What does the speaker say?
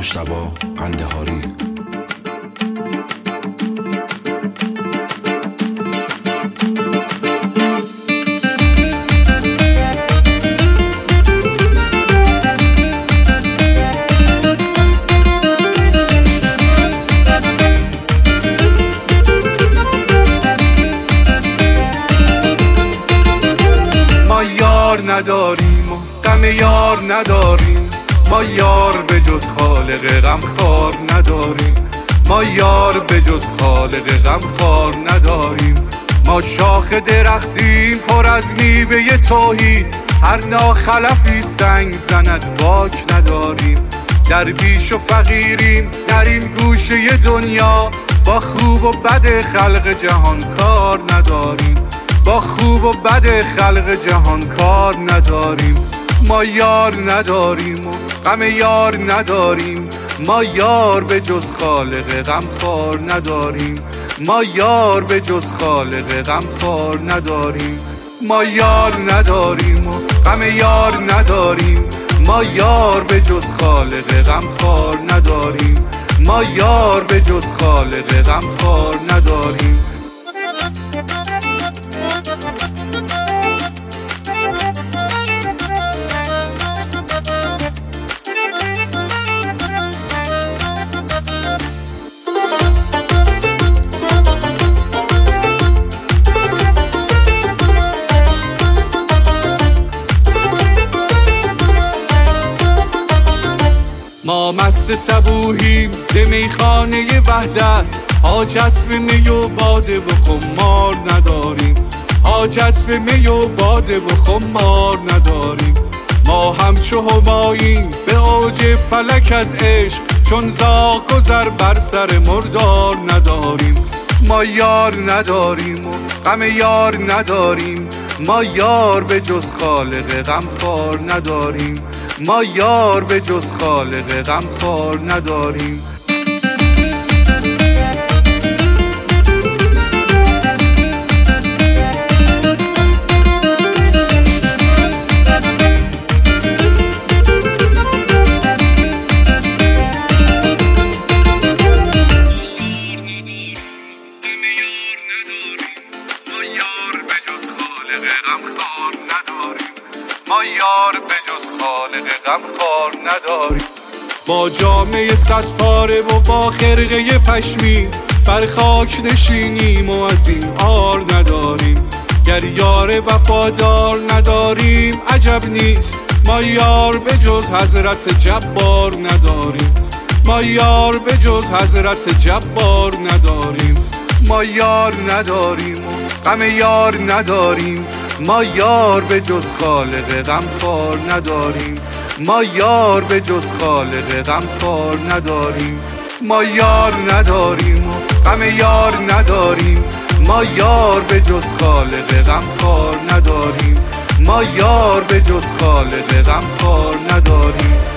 مجتبی قندهاری. ما یار نداریم و غم یار نداریم، ما یار به جز خالق غمخوار نداریم، ما یار به جز خالق غمخوار نداریم. ما شاخ درختیم پر از میوه توحید، هر ناخلفی سنگ زند باک نداریم. درویش و فقیریم در این گوشه دنیا، با خوب و بد خلق جهان کار نداریم، با خوب و بد خلق جهان کار نداریم. ما یار نداریم و غم یار نداریم، ما یار به جز خالق غمخوار نداریم، ما یار به جز خالق غمخوار نداریم. ما یار نداریم و غم یار نداریم، ما یار به جز خالق غمخوار نداریم، ما یار به جز خالق غمخوار نداریم. ما مست صبوحیم ز میخانه وحدت، حاجت به می و باده و خمار نداریم، حاجت به می و باده و خمار نداریم. ما همچو هماییم به اوج فلک از عشق، چون زاغ گذر بر سر مردار نداریم. ما یار نداریم و غم یار نداریم، ما یار به جز خالق غمخوار نداریم، ما یار به جز خالق غمخوار نداریم. ما یار به جز خالق غمخوار نداریم. با جامعه صد پاره و با خرقه پشمی، بر خاک نشینیم و از این عار نداریم. گر یار وفادار نداریم عجب نیست، ما یار به جز حضرت جبار نداریم، ما یار به جز حضرت جبار نداریم. ما یار نداریم و غم یار نداریم، ما یار به جز خالق غمخوار نداریم، ما یار به جز خالق غمخوار نداریم. ما یار نداریم و غم یار نداریم، ما یار به جز خالق غمخوار نداریم، ما یار به جز خالق غمخوار نداریم.